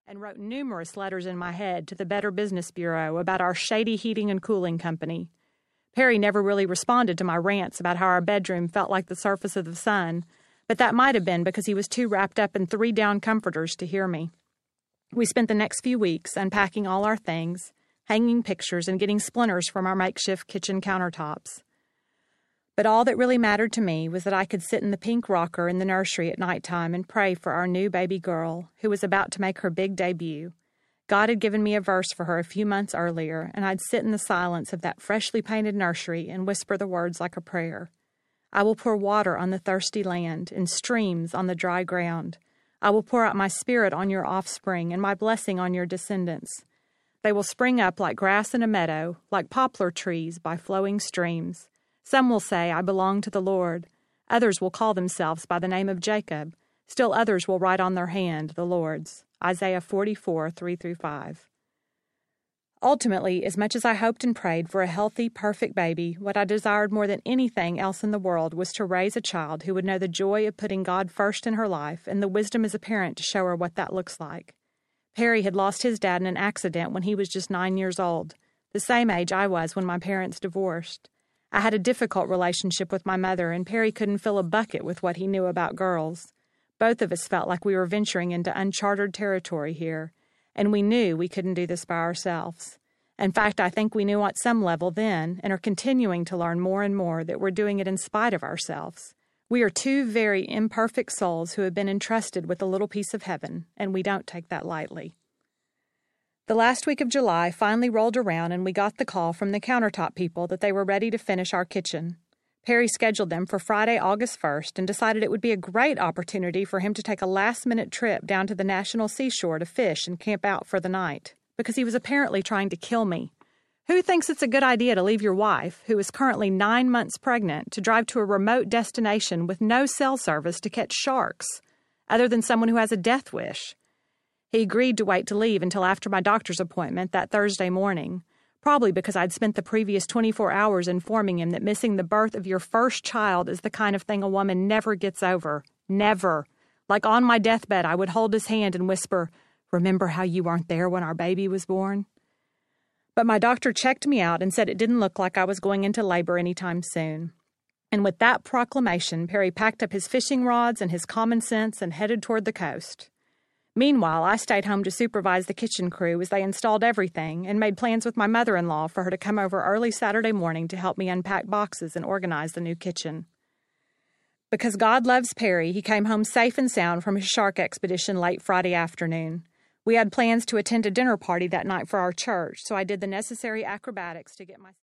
and wrote numerous letters in my head to the Better Business Bureau about our shady heating and cooling company. Perry never really responded to my rants about how our bedroom felt like the surface of the sun, but that might have been because he was too wrapped up in 3 down comforters to hear me. We spent the next few weeks unpacking all our things, hanging pictures, and getting splinters from our makeshift kitchen countertops. But all that really mattered to me was that I could sit in the pink rocker in the nursery at nighttime and pray for our new baby girl, who was about to make her big debut. God had given me a verse for her a few months earlier, and I'd sit in the silence of that freshly painted nursery and whisper the words like a prayer. I will pour water on the thirsty land and streams on the dry ground. I will pour out my spirit on your offspring and my blessing on your descendants. They will spring up like grass in a meadow, like poplar trees by flowing streams. Some will say, I belong to the Lord. Others will call themselves by the name of Jacob. Still others will write on their hand, the Lord's. Isaiah 44, 3-5. Ultimately, as much as I hoped and prayed for a healthy, perfect baby, what I desired more than anything else in the world was to raise a child who would know the joy of putting God first in her life and the wisdom as a parent to show her what that looks like. Perry had lost his dad in an accident when he was just 9 years old, the same age I was when my parents divorced. I had a difficult relationship with my mother, and Perry couldn't fill a bucket with what he knew about girls. Both of us felt like we were venturing into uncharted territory here, and we knew we couldn't do this by ourselves. In fact, I think we knew at some level then, and are continuing to learn more and more, that we're doing it in spite of ourselves. We are 2 very imperfect souls who have been entrusted with a little piece of heaven, and we don't take that lightly. The last week of July finally rolled around, and we got the call from the countertop people that they were ready to finish our kitchen. Perry scheduled them for Friday, August 1st, and decided it would be a great opportunity for him to take a last-minute trip down to the National Seashore to fish and camp out for the night, because he was apparently trying to kill me. Who thinks it's a good idea to leave your wife, who is currently 9 months pregnant, to drive to a remote destination with no cell service to catch sharks, other than someone who has a death wish? He agreed to wait to leave until after my doctor's appointment that Thursday morning, probably because I'd spent the previous 24 hours informing him that missing the birth of your first child is the kind of thing a woman never gets over. Never. Like on my deathbed, I would hold his hand and whisper, "Remember how you weren't there when our baby was born?" But my doctor checked me out and said it didn't look like I was going into labor anytime soon. And with that proclamation, Perry packed up his fishing rods and his common sense and headed toward the coast. Meanwhile, I stayed home to supervise the kitchen crew as they installed everything and made plans with my mother-in-law for her to come over early Saturday morning to help me unpack boxes and organize the new kitchen. Because God loves Perry, he came home safe and sound from his shark expedition late Friday afternoon. We had plans to attend a dinner party that night for our church, so I did the necessary acrobatics to get my